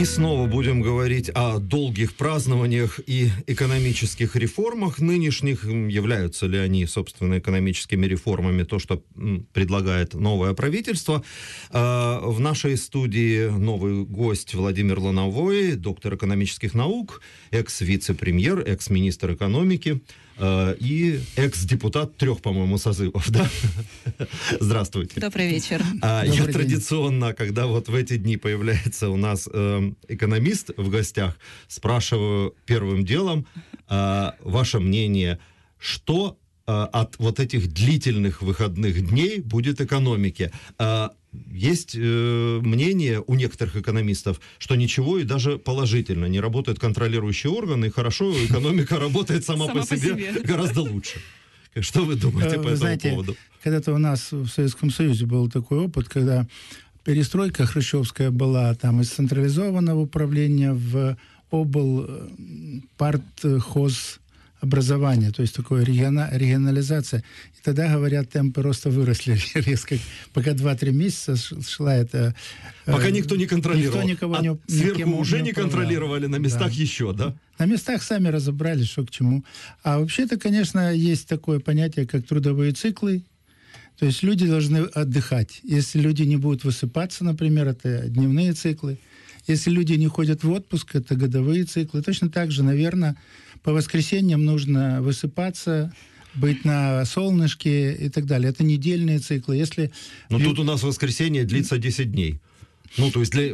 И снова будем говорить о долгих празднованиях и экономических реформах нынешних. Являются ли они, собственно, экономическими реформами, то, что предлагает новое правительство. В нашей студии новый гость Владимир Лановой, доктор экономических наук, экс-вице-премьер, экс-министр экономики и экс-депутат 3, по-моему, созывов, да? Здравствуйте. Добрый вечер. Я традиционно, когда вот в эти дни появляется у нас экономист в гостях, спрашиваю первым делом ваше мнение, что от вот этих длительных выходных дней будет экономике. Есть мнение у некоторых экономистов, что ничего и даже положительно. Не работают контролирующие органы, и хорошо, экономика работает сама по себе гораздо лучше. Что вы думаете по этому поводу? Когда-то у нас в Советском Союзе был такой опыт, когда перестройка хрущевская была там из централизованного управления в партхозобразование, то есть такое регионализация. И тогда, говорят, темпы роста выросли резко. Пока 2-3 месяца шла это... Пока никто не контролировал. Никто никого сверху уже не контролировали, на местах еще, да? На местах сами разобрались, что к чему. А вообще-то, конечно, есть такое понятие, как трудовые циклы. То есть люди должны отдыхать. Если люди не будут высыпаться, например, это дневные циклы. Если люди не ходят в отпуск, это годовые циклы. Точно так же, наверное, по воскресеньям нужно высыпаться, быть на солнышке и так далее. Это недельные циклы. Если... Но тут у нас воскресенье длится 10 дней. Ну, то есть в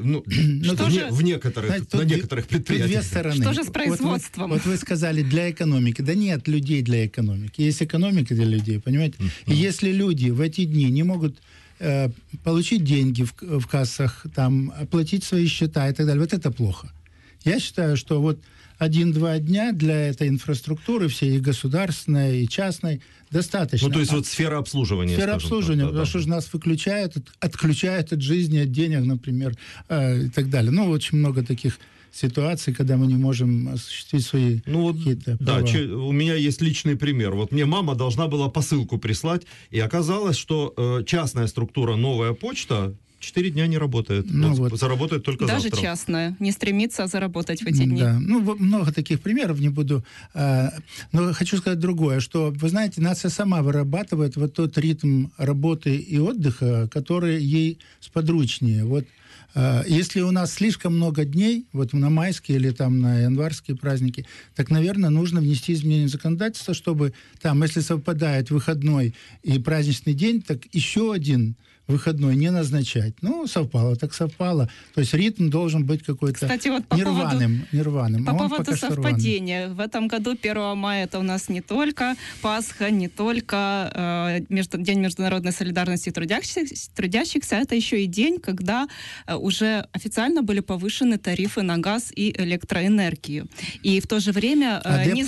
некоторых, знаете, на некоторых предприятиях. Две стороны. Что же с производством? Вот вы сказали, для экономики. Да нет людей для экономики. Есть экономика для людей, понимаете? И если люди в эти дни не могут получить деньги в кассах, там, оплатить свои счета и так далее, вот это плохо. Я считаю, что вот 1-2 дня для этой инфраструктуры, всей и государственной, и частной, достаточно. Ну, то есть вот сфера обслуживания. Сфера обслуживания, потому что же нас отключают от жизни, от денег, например, и так далее. Ну, очень много таких ситуаций, когда мы не можем осуществить свои какие-то права. Да, у меня есть личный пример. Вот мне мама должна была посылку прислать, и оказалось, что частная структура «Новая почта» 4 дня не работает. Заработает только даже завтра. Даже частная. Не стремится заработать в эти дни. Да. Много таких примеров, не буду. Но хочу сказать другое, что, вы знаете, нация сама вырабатывает вот тот ритм работы и отдыха, который ей сподручнее. Вот если у нас слишком много дней, вот на майские или там на январские праздники, так, наверное, нужно внести изменения в законодательство, чтобы там, если совпадает выходной и праздничный день, так еще один выходной не назначать. Ну, совпало, так совпало. То есть ритм должен быть какой-то, кстати, вот нерваным. По поводу совпадения. В этом году 1 мая это у нас не только Пасха, не только День международной солидарности трудящихся, это еще и день, когда уже официально были повышены тарифы на газ и электроэнергию. И в то же время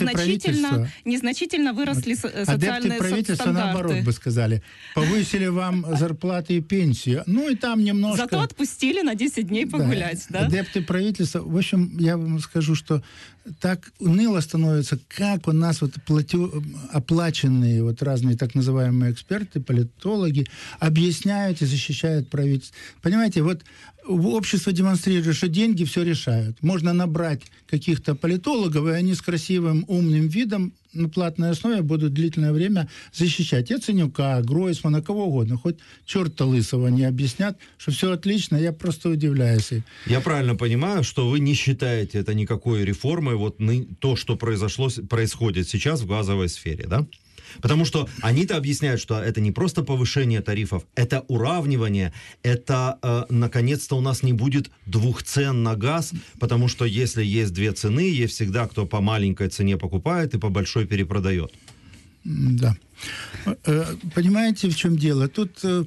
незначительно выросли социальные адепты правительства, стандарты. Наоборот бы сказали, повысили вам зарплаты и пенсию. Ну и там немножко... Зато отпустили на 10 дней погулять, да? Адепты правительства. В общем, я вам скажу, что так уныло становится, как у нас вот оплаченные вот разные так называемые эксперты, политологи объясняют и защищают правительство. Понимаете, вот общество демонстрирует, что деньги все решают. Можно набрать каких-то политологов, и они с красивым, умным видом на платной основе будут длительное время защищать. Яценюка, Гройсмана, кого угодно. Хоть черта лысого не объяснят, что все отлично. Я просто удивляюсь. Я правильно понимаю, что вы не считаете это никакой реформой, вот то, что происходит сейчас в газовой сфере, да? Потому что они-то объясняют, что это не просто повышение тарифов, это уравнивание, это, наконец-то, у нас не будет 2 цен на газ, потому что если есть 2 цены, есть всегда кто по маленькой цене покупает и по большой перепродает. Да. Понимаете, в чем дело? Тут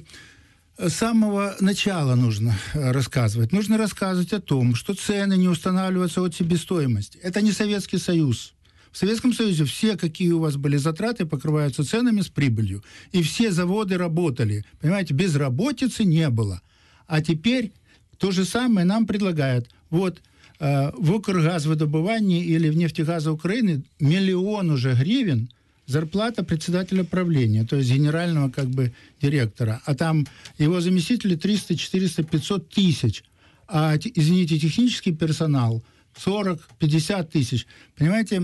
с самого начала нужно рассказывать. Нужно рассказывать о том, что цены не устанавливаются от себестоимости. Это не Советский Союз. В Советском Союзе все, какие у вас были затраты, покрываются ценами с прибылью. И все заводы работали. Понимаете, безработицы не было. А теперь то же самое нам предлагают. Вот в Укргазвыдобывании или в Нефтегаза Украины 1 миллион уже гривен зарплата председателя правления, то есть генерального как бы директора. А там его заместители 300, 400, 500 тысяч. а, извините, технический персонал 40-50 тысяч. Понимаете,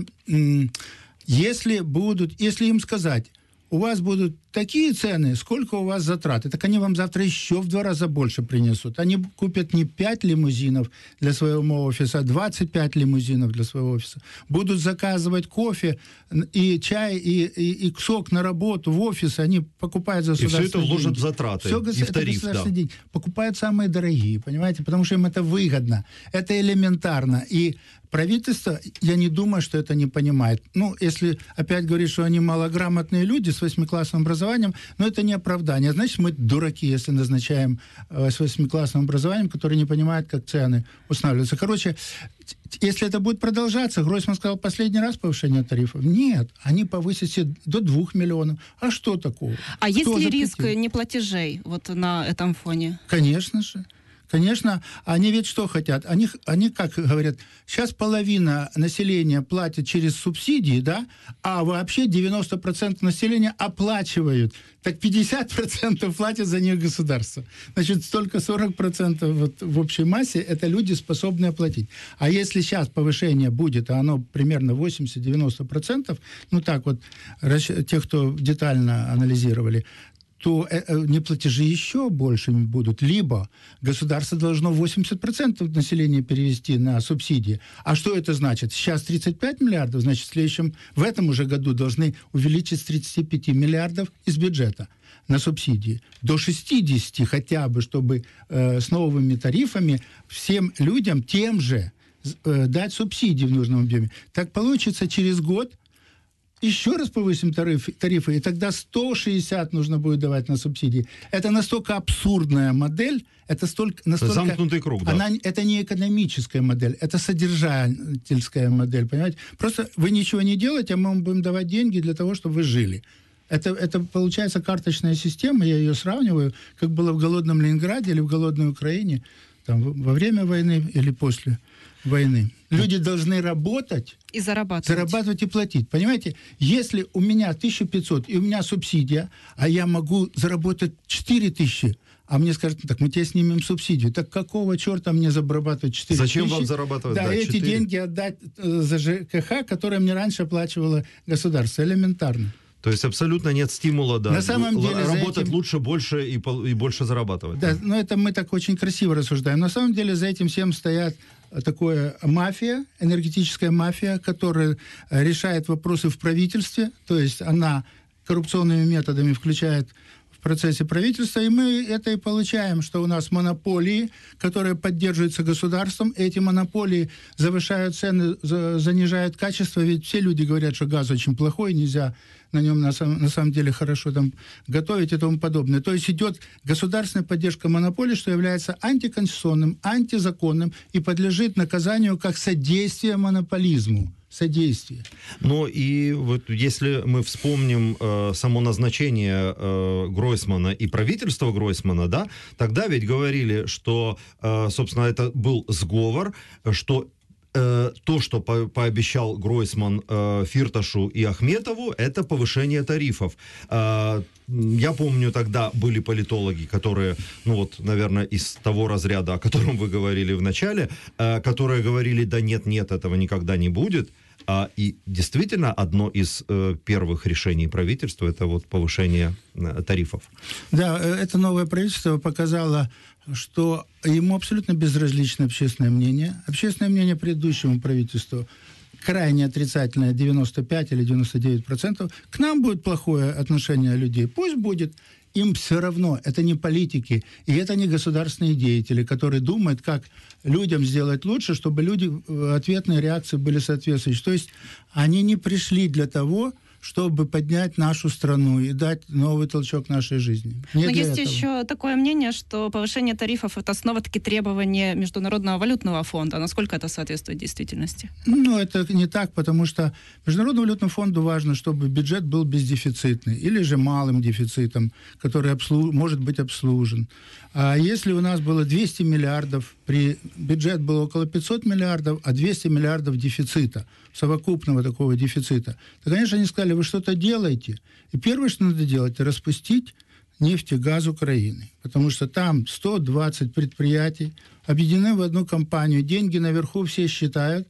если им сказать, у вас будут такие цены, сколько у вас затраты, так они вам завтра еще в 2 раза больше принесут. Они купят не 5 лимузинов для своего офиса, а 25 лимузинов для своего офиса. Будут заказывать кофе и чай, и сок на работу, в офис. Они покупают за государственные деньги. И все это вложат в затраты, и в тариф. Да. Деньги. Покупают самые дорогие, понимаете, потому что им это выгодно. Это элементарно. И правительство, я не думаю, что это не понимает. Ну, если опять говорить, что они малограмотные люди с 8-классным образованием, но это не оправдание. Значит, мы дураки, если назначаем с 8-классным образованием, которые не понимают, как цены устанавливаются. Короче, если это будет продолжаться, Гройсман сказал, последний раз повышение тарифов. Нет, они повысят себе до 2 миллионов. А что такого? А есть ли риск неплатежей вот на этом фоне? Конечно же. Конечно, они ведь что хотят? Они как говорят, сейчас половина населения платит через субсидии, да, а вообще 90% населения оплачивают. Так 50% платят за них государство. Значит, только 40% вот в общей массе это люди, способные оплатить. А если сейчас повышение будет, а оно примерно 80-90%, ну так вот, те, кто детально анализировали, то неплатежи еще больше будут. Либо государство должно 80% населения перевести на субсидии. А что это значит? Сейчас 35 миллиардов, значит, в этом уже году должны увеличить с 35 миллиардов из бюджета на субсидии до 60 хотя бы, чтобы с новыми тарифами всем людям тем же дать субсидии в нужном объеме. Так получится через год еще раз повысим тарифы, и тогда 160 нужно будет давать на субсидии. Это настолько абсурдная модель, настолько... Замкнутый круг, да. Это не экономическая модель, это содержательская модель, понимаете? Просто вы ничего не делаете, а мы вам будем давать деньги для того, чтобы вы жили. Это получается карточная система, я ее сравниваю, как было в голодном Ленинграде или в голодной Украине, там, во время войны или после войны. Люди должны работать и зарабатывать и платить. Понимаете, если у меня 1500 и у меня субсидия, а я могу заработать 4000, а мне скажут, так мы тебе снимем субсидию. Так какого черта мне зарабатывать 4000? Зачем вам зарабатывать? Да, эти 4? Деньги отдать за ЖКХ, которые мне раньше оплачивало государство. Элементарно. То есть абсолютно нет стимула, да, на самом деле, работать лучше, больше и больше зарабатывать. Да, но это мы так очень красиво рассуждаем. На самом деле за этим всем стоят такая мафия, энергетическая мафия, которая решает вопросы в правительстве, то есть она коррупционными методами включает в процессе правительства, и мы это и получаем, что у нас монополии, которые поддерживаются государством, эти монополии завышают цены, занижают качество, ведь все люди говорят, что газ очень плохой, нельзя на нем на самом деле хорошо там готовить и тому подобное. То есть идет государственная поддержка монополии, что является антиконституционным, антизаконным и подлежит наказанию как содействие монополизму. Содействие. Ну и вот если мы вспомним само назначение Гройсмана и правительства Гройсмана, да, тогда ведь говорили, что, собственно, это был сговор, что то, что пообещал Гройсман Фирташу и Ахметову, это повышение тарифов. Я помню, тогда были политологи, которые, ну вот, наверное, из того разряда, о котором вы говорили в начале, которые говорили, да нет, этого никогда не будет. И действительно, одно из первых решений правительства – это вот повышение тарифов. Да, это новое правительство показало, что ему абсолютно безразлично общественное мнение. Общественное мнение предыдущему правительству крайне отрицательное, 95 или 99%. К нам будет плохое отношение людей. Пусть будет. Им все равно. Это не политики. И это не государственные деятели, которые думают, как людям сделать лучше, чтобы люди, ответные реакции были соответствующие. То есть они не пришли для того, чтобы поднять нашу страну и дать новый толчок нашей жизни. Но есть еще такое мнение, что повышение тарифов – это снова-таки требование Международного валютного фонда. Насколько это соответствует действительности? Ну, это не так, потому что Международному валютному фонду важно, чтобы бюджет был бездефицитный или же малым дефицитом, который может быть обслужен. А если у нас было 200 миллиардов, бюджет был около 500 миллиардов, а 200 миллиардов дефицита, совокупного такого дефицита, то, конечно, они сказали, вы что-то делаете. И первое, что надо делать, это распустить «Нефтегаз Украины», потому что там 120 предприятий объединены в одну компанию, деньги наверху все считают,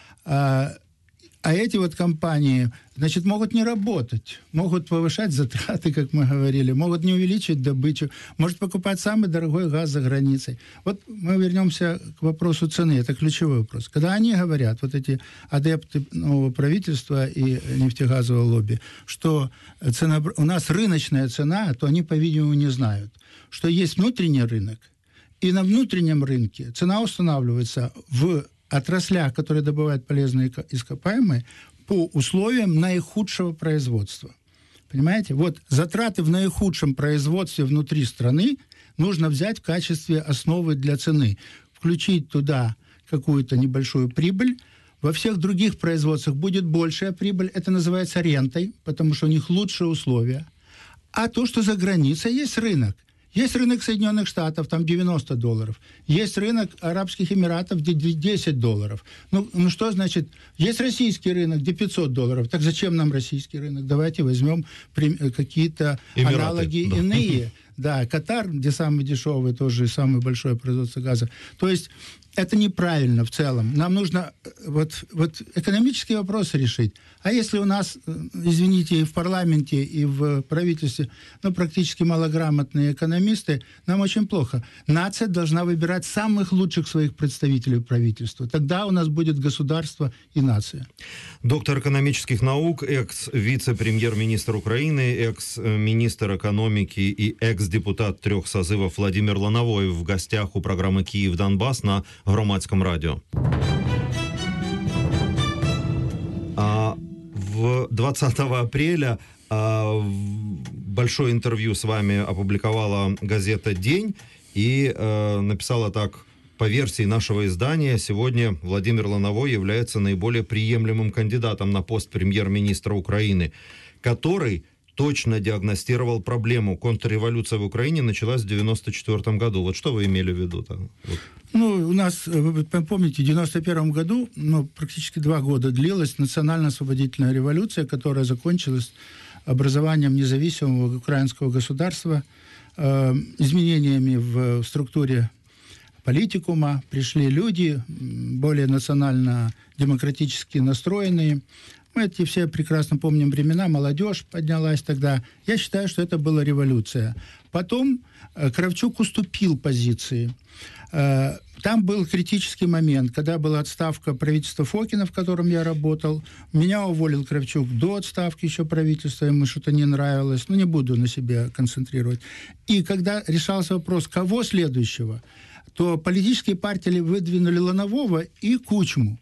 а эти вот компании, значит, могут не работать, могут повышать затраты, как мы говорили, могут не увеличить добычу, может покупать самый дорогой газ за границей. Вот мы вернемся к вопросу цены, это ключевой вопрос. Когда они говорят, вот эти адепты нового правительства и нефтегазового лобби, что цена, у нас рыночная цена, то они, по-видимому, не знают, что есть внутренний рынок, и на внутреннем рынке цена устанавливается в отраслях, которые добывают полезные ископаемые, по условиям наихудшего производства. Понимаете? Вот затраты в наихудшем производстве внутри страны нужно взять в качестве основы для цены. Включить туда какую-то небольшую прибыль. Во всех других производствах будет большая прибыль. Это называется рентой, потому что у них лучшие условия. А то, что за границей, есть рынок. Есть рынок Соединенных Штатов, там $90. Есть рынок Арабских Эмиратов, где $10. Ну что значит? Есть российский рынок, где $500. Так зачем нам российский рынок? Давайте возьмем какие-то Эмираты, аналоги иные. Да, Катар, где самый дешевый, тоже самое большое производство газа. То есть это неправильно в целом. Нам нужно вот экономические вопросы решить. А если у нас, извините, и в парламенте, и в правительстве, практически малограмотные экономисты, нам очень плохо. Нация должна выбирать самых лучших своих представителей правительства. Тогда у нас будет государство и нация. Доктор экономических наук, экс-вице-премьер-министр Украины, экс-министр экономики и экс-депутат 3 созывов Владимир Лановой в гостях у программы «Киев-Донбасс» на Громадском радио. 20 апреля большое интервью с вами опубликовала газета «День» и написала так: по версии нашего издания, сегодня Владимир Лановой является наиболее приемлемым кандидатом на пост премьер-министра Украины, который точно диагностировал проблему. Контрреволюция в Украине началась в 1994 году. Вот что вы имели в виду-то? Вот. У нас, вы помните, в 1991 году, практически 2 года длилась национально-освободительная революция, которая закончилась образованием независимого украинского государства, изменениями в структуре политикума. Пришли люди, более национально-демократически настроенные. Мы эти все прекрасно помним времена, молодежь поднялась тогда. Я считаю, что это была революция. Потом Кравчук уступил позиции. Там был критический момент, когда была отставка правительства Фокина, в котором я работал. Меня уволил Кравчук до отставки еще правительства, ему что-то не нравилось. Не буду на себе концентрировать. И когда решался вопрос, кого следующего, то политические партии выдвинули Ланового и Кучму.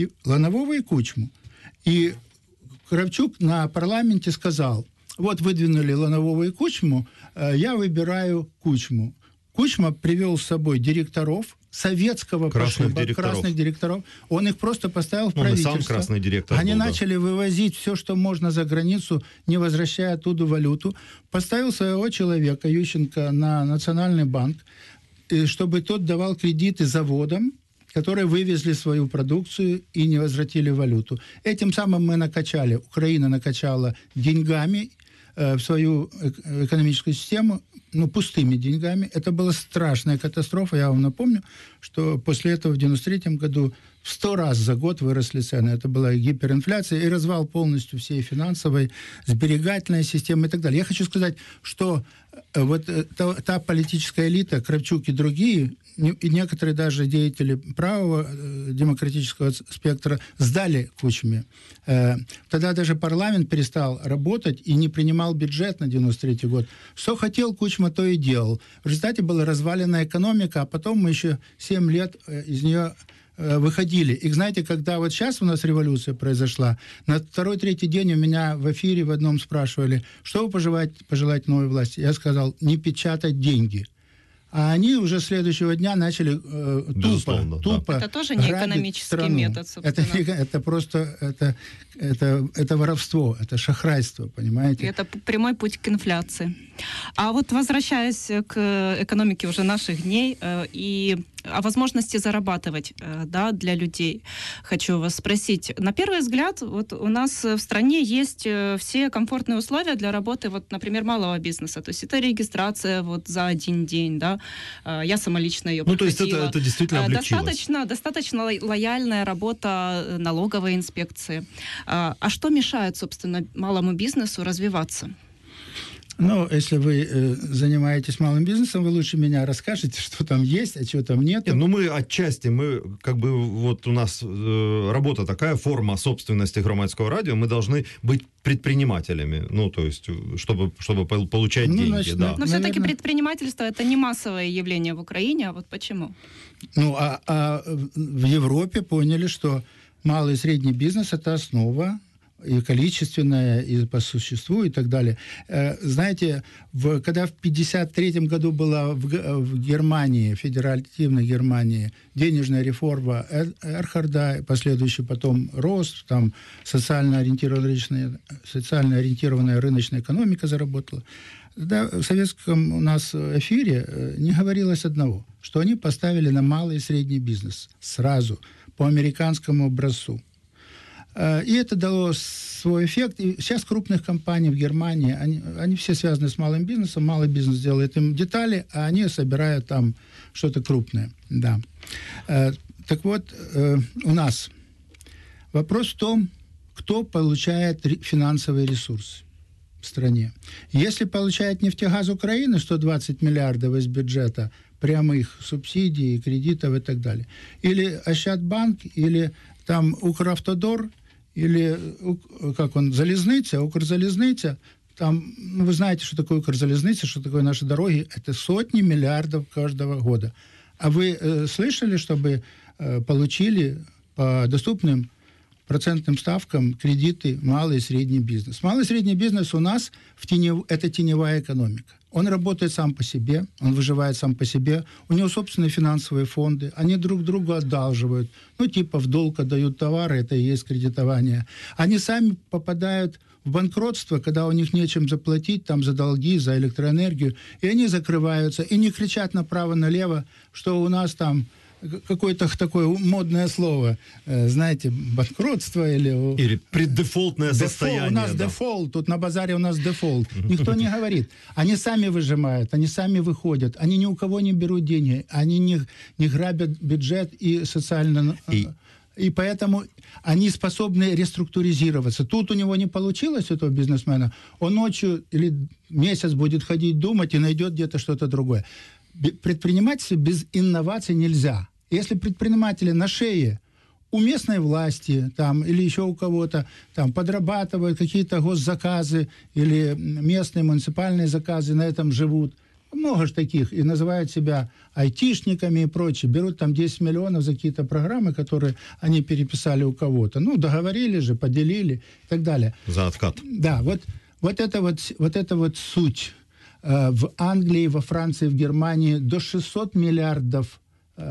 И Кравчук на парламенте сказал: вот выдвинули Ланового и Кучму, я выбираю Кучму. Кучма привел с собой директоров советского красных директоров. Он их просто поставил в правительство. Он и сам красный директор Они был, начали вывозить все, что можно за границу, не возвращая оттуда валюту. Поставил своего человека, Ющенко, на Национальный банк, чтобы тот давал кредиты заводам, которые вывезли свою продукцию и не возвратили валюту. Этим самым мы накачали, Украина накачала деньгами в свою экономическую систему, пустыми деньгами. Это была страшная катастрофа. Я вам напомню, что после этого в 1993 году в 100 раз за год выросли цены. Это была гиперинфляция и развал полностью всей финансовой, сберегательной системы и так далее. Я хочу сказать, что вот та политическая элита, Кравчук и другие, и некоторые даже деятели правого демократического спектра сдали Кучме. Тогда даже парламент перестал работать и не принимал бюджет на 93 год. Что хотел Кучма, то и делал. В результате была развалена экономика, а потом мы еще 7 лет из нее выходили. И знаете, когда вот сейчас у нас революция произошла, на 2-3 день у меня в эфире в одном спрашивали, что вы пожелать новой власти? Я сказал: не печатать деньги. А они уже с следующего дня начали тупо это тоже не экономический страну. Метод, собственно. Это просто это воровство, это шахрайство, понимаете? И это прямой путь к инфляции. А вот возвращаясь к экономике уже наших дней и о возможности зарабатывать, да, для людей, хочу вас спросить. На первый взгляд, вот у нас в стране есть все комфортные условия для работы, вот, например, малого бизнеса. То есть это регистрация вот за один день, да. Я сама лично ее проходила. Ну, то есть это действительно облегчилось. Достаточно лояльная работа налоговой инспекции. А что мешает, собственно, малому бизнесу развиваться? Ну, если вы занимаетесь малым бизнесом, вы лучше меня расскажете, что там есть, а чего там нет. Ну, мы отчасти, как бы вот у нас работа такая, форма собственности Громадского радио, мы должны быть предпринимателями, ну, то есть, чтобы получать деньги, значит, да. Но все-таки предпринимательство — это не массовое явление в Украине, а вот почему? Ну, а в Европе поняли, что малый и средний бизнес – это основа, и количественное, и по существу, и так далее. Знаете, когда в 1953 году была в Германии, федеративной Германии, денежная реформа Эрхарда, последующий потом рост, там социально ориентированная рыночная экономика заработала, да, в советском у нас эфире не говорилось одного, что они поставили на малый и средний бизнес сразу, по американскому образцу. И это дало свой эффект. И сейчас крупных компаний в Германии, они все связаны с малым бизнесом. Малый бизнес делает им детали, а они собирают там что-то крупное. Да. Так вот, у нас вопрос в том, кто получает финансовые ресурсы в стране. Если получает «Нефтегаз Украины» 120 миллиардов из бюджета, прямых субсидий, кредитов и так далее, или Ощадбанк, или там Укравтодор, или как он, Залізниця, Укрзалізниця, там, ну, вы знаете, что такое Укрзалізниця, что такое наши дороги, это сотни миллиардов каждого года. А вы слышали, чтобы получили по доступным процентным ставкам кредиты малый и средний бизнес? Малый и средний бизнес у нас это теневая экономика. Он работает сам по себе, он выживает сам по себе, у него собственные финансовые фонды, они друг другу одалживают, ну, типа в долг отдают товары, это и есть кредитование. Они сами попадают в банкротство, когда у них нечем заплатить там за долги, за электроэнергию, и они закрываются, и не кричат направо-налево, что у нас там какое-то такое модное слово, знаете, банкротство или преддефолтное состояние. У нас дефолт, тут на базаре у нас дефолт. Никто не говорит. Они сами выжимают, они сами выходят, они ни у кого не берут деньги, они не грабят бюджет и социально... И поэтому они способны реструктуризироваться. Тут у него не получилось, этого бизнесмена, он ночью или месяц будет ходить думать и найдет где-то что-то другое. Предпринимательство без инноваций нельзя. Если предприниматели на шее у местной власти там, или еще у кого-то там подрабатывают какие-то госзаказы или местные муниципальные заказы, на этом живут, много же таких, и называют себя айтишниками и прочее, берут там 10 миллионов за какие-то программы, которые они переписали у кого-то. Ну, договорили же, поделили и так далее. За откат. Да, вот это вот суть. В Англии, во Франции, в Германии до 600 миллиардов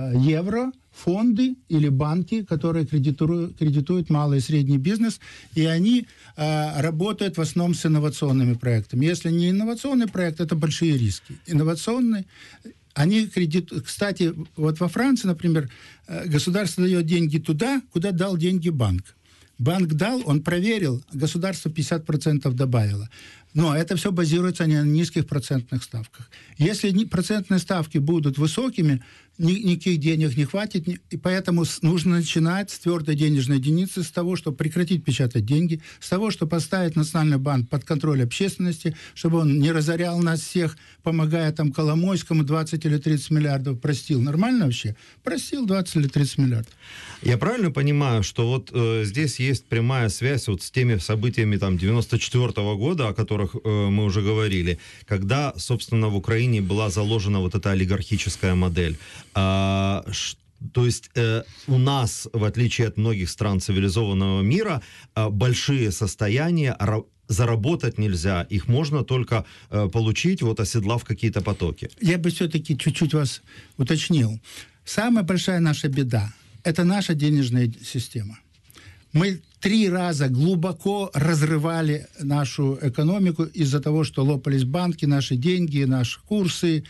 евро фонды или банки, которые кредитуют малый и средний бизнес, и они работают в основном с инновационными проектами. Если не инновационный проект, это большие риски. Инновационный, они кредитуют... Кстати, вот во Франции, например, государство дает деньги туда, куда дал деньги банк. Банк дал, он проверил, государство 50% добавило. Но это все базируется на низких процентных ставках. Если процентные ставки будут высокими, никаких денег не хватит, и поэтому нужно начинать с твердой денежной единицы, с того, чтобы прекратить печатать деньги, с того, чтобы поставить Национальный банк под контроль общественности, чтобы он не разорял нас всех, помогая там Коломойскому 20 или 30 миллиардов простил. Нормально вообще? Простил 20 или 30 миллиардов. Я правильно понимаю, что вот здесь есть прямая связь вот с теми событиями там 94-го года, о которых мы уже говорили, когда, собственно, в Украине была заложена вот эта олигархическая модель. То есть у нас, в отличие от многих стран цивилизованного мира, большие состояния заработать нельзя. Их можно только получить, вот оседлав какие-то потоки. Я бы все-таки чуть-чуть вас уточнил. Самая большая наша беда – это наша денежная система. Мы 3 раза глубоко разрывали нашу экономику из-за того, что лопались банки, наши деньги, наши курсы,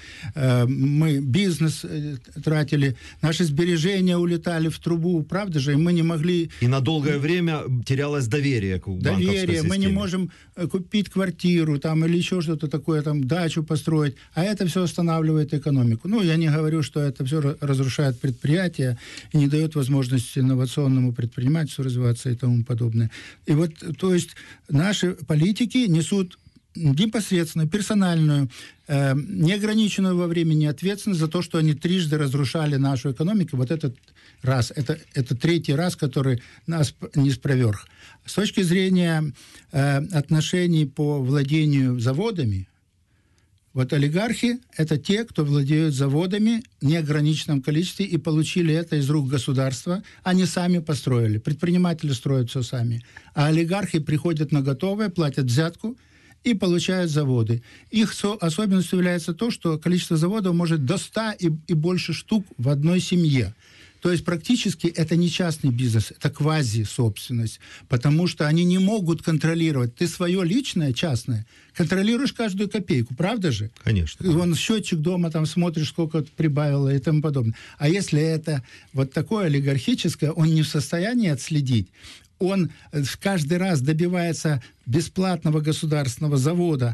мы бизнес тратили, наши сбережения улетали в трубу, правда же, и мы не могли... И на долгое время терялось доверие к банковской системе. Мы не можем купить квартиру там, или еще что-то такое, там, дачу построить, а это все останавливает экономику. Ну, я не говорю, что это все разрушает предприятия и не дает возможности инновационному предпринимательству развиваться и тому подобное. И вот, то есть, наши политики несут непосредственно персональную, неограниченную во времени ответственность за то, что они трижды разрушали нашу экономику. Вот этот раз, это 3-й раз, который нас не спроверг. С точки зрения отношений по владению заводами, вот олигархи – это те, кто владеют заводами в неограниченном количестве и получили это из рук государства. Они сами построили. Предприниматели строят все сами. А олигархи приходят на готовое, платят взятку и получают заводы. Их особенностью является то, что количество заводов может до 100 и больше штук в одной семье. То есть практически это не частный бизнес, это квази-собственность, потому что они не могут контролировать. Ты свое личное, частное, контролируешь каждую копейку, правда же? Конечно. Вон счетчик дома, там смотришь, сколько прибавило и тому подобное. А если это вот такое олигархическое, он не в состоянии отследить, он каждый раз добивается бесплатного государственного завода,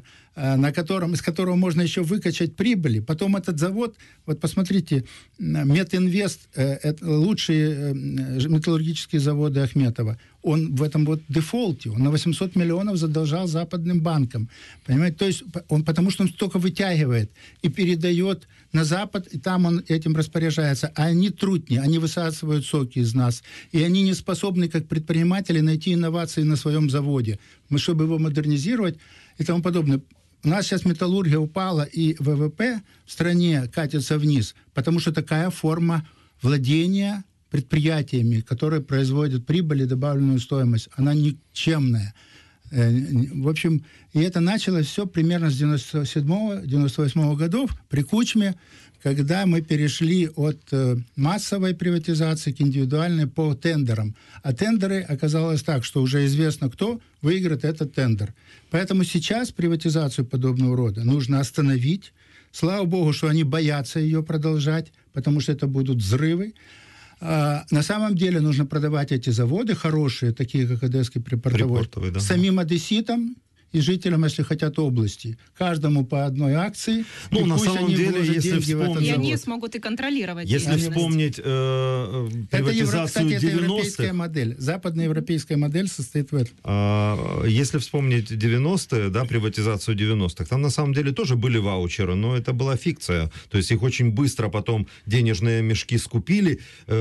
из которого можно еще выкачать прибыли. Потом этот завод, вот посмотрите, Метинвест, это лучшие металлургические заводы Ахметова, он в этом вот дефолте, он на 800 миллионов задолжал западным банкам. Понимаете? То есть потому что он столько вытягивает и передает на Запад, и там он этим распоряжается. А они трутни, они высасывают соки из нас. И они не способны, как предприниматели, найти инновации на своем заводе, чтобы его модернизировать и тому подобное. У нас сейчас металлургия упала, и ВВП в стране катится вниз, потому что такая форма владения предприятиями, которые производят прибыль и добавленную стоимость, она никчемная. В общем, и это началось все примерно с 97-98 годов при Кучме, когда мы перешли от массовой приватизации к индивидуальной по тендерам. А тендеры оказалось так, что уже известно, кто выиграет этот тендер. Поэтому сейчас приватизацию подобного рода нужно остановить. Слава богу, что они боятся ее продолжать, потому что это будут взрывы. На самом деле нужно продавать эти заводы, хорошие, такие как Одесский припортовой, да, самим одесситам и жителям, если хотят, области. Каждому по одной акции. Ну, на самом деле, если вспомнить... И они смогут и контролировать. Если вспомнить приватизацию 90-х... Это европейская модель. Западноевропейская модель состоит в этом. Если вспомнить 90-е, да, приватизацию 90-х, там на самом деле тоже были ваучеры, но это была фикция. То есть их очень быстро потом денежные мешки скупили.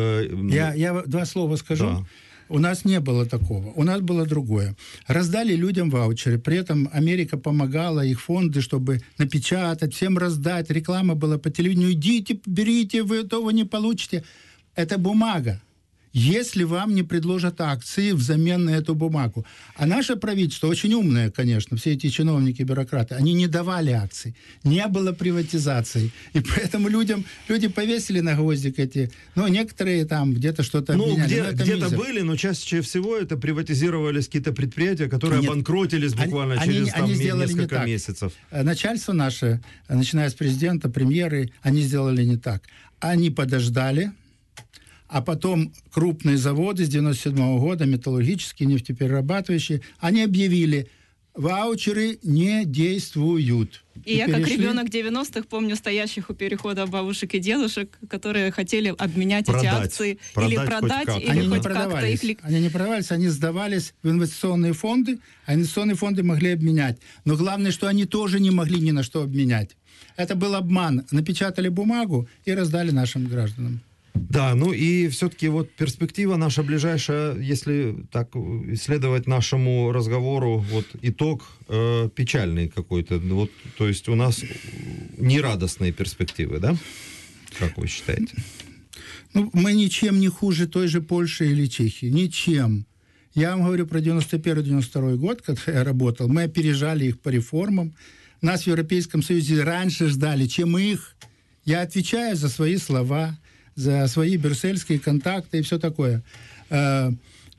Я 2 слова скажу. Да. У нас не было такого. У нас было другое. Раздали людям ваучеры. При этом Америка помогала, их фонды, чтобы напечатать, всем раздать. Реклама была по телевидению. Идите, берите, вы этого не получите. Это бумага. Если вам не предложат акции взамен на эту бумагу. А наше правительство очень умное, конечно, все эти чиновники, бюрократы, они не давали акций. Не было приватизации. И поэтому люди повесили на гвоздик эти... Ну, некоторые там где-то что-то обменяли. Где-то были, но чаще всего это приватизировались какие-то предприятия, которые обанкротились буквально через несколько месяцев. Начальство наше, начиная с президента, премьеры, они сделали не так. Они подождали, а потом крупные заводы с 97 года, металлургические, нефтеперерабатывающие, они объявили, ваучеры не действуют. И я, как ребенок 90-х, помню стоящих у перехода бабушек и дедушек, которые хотели обменять эти акции или продать, или хоть как-то их... Они не продавались, они сдавались в инвестиционные фонды, а инвестиционные фонды могли обменять. Но главное, что они тоже не могли ни на что обменять. Это был обман. Напечатали бумагу и раздали нашим гражданам. Да, ну и все-таки вот перспектива наша ближайшая, если так исследовать нашему разговору, вот итог печальный какой-то, вот, то есть у нас нерадостные перспективы, да? Как вы считаете? Ну, мы ничем не хуже той же Польши или Чехии, ничем. Я вам говорю про 91-92 год, когда я работал, мы опережали их по реформам, нас в Европейском Союзе раньше ждали, чем их. Я отвечаю за свои слова, за свои брюссельские контакты и все такое.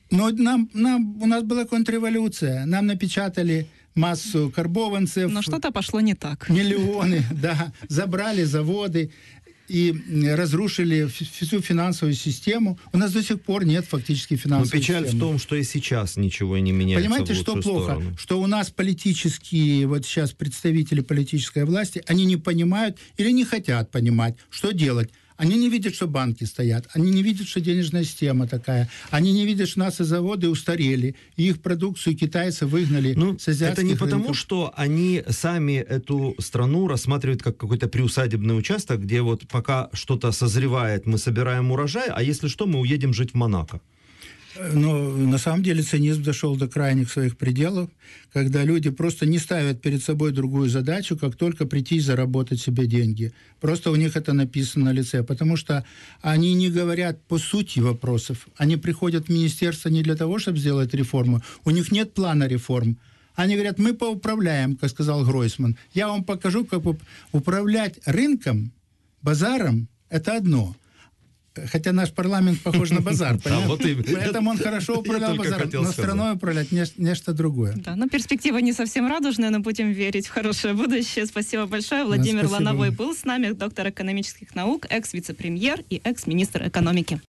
Но у нас была контрреволюция. Нам напечатали массу карбованцев. Но что-то пошло не так. Миллионы, да. Забрали заводы и разрушили всю финансовую систему. У нас до сих пор нет фактически финансовой системы. Но печаль в том, что и сейчас ничего не меняется. Понимаете, в лучшую что плохо? сторону. Что у нас политические, вот сейчас представители политической власти, они не понимают или не хотят понимать, что делать. Они не видят, что банки стоят, они не видят, что денежная система такая, они не видят, что наши заводы устарели, и их продукцию китайцы выгнали с азиатских Это не потому, рынков. что они сами эту страну рассматривают как какой-то приусадебный участок, где вот пока что-то созревает, мы собираем урожай, а если что, мы уедем жить в Монако. Но на самом деле цинизм дошел до крайних своих пределов, когда люди просто не ставят перед собой другую задачу, как только прийти и заработать себе деньги. Просто у них это написано на лице, потому что они не говорят по сути вопросов. Они приходят в министерство не для того, чтобы сделать реформу. У них нет плана реформ. Они говорят, мы поуправляем, как сказал Гройсман. Я вам покажу, как управлять рынком, базаром – это одно. Хотя наш парламент похож на базар. Поэтому он хорошо управлял базаром. Но страной управлять нечто другое. Да, но перспектива не совсем радужная, но будем верить в хорошее будущее. Спасибо большое. Владимир Лановой был с нами, доктор экономических наук, экс-вице-премьер и экс-министр экономики.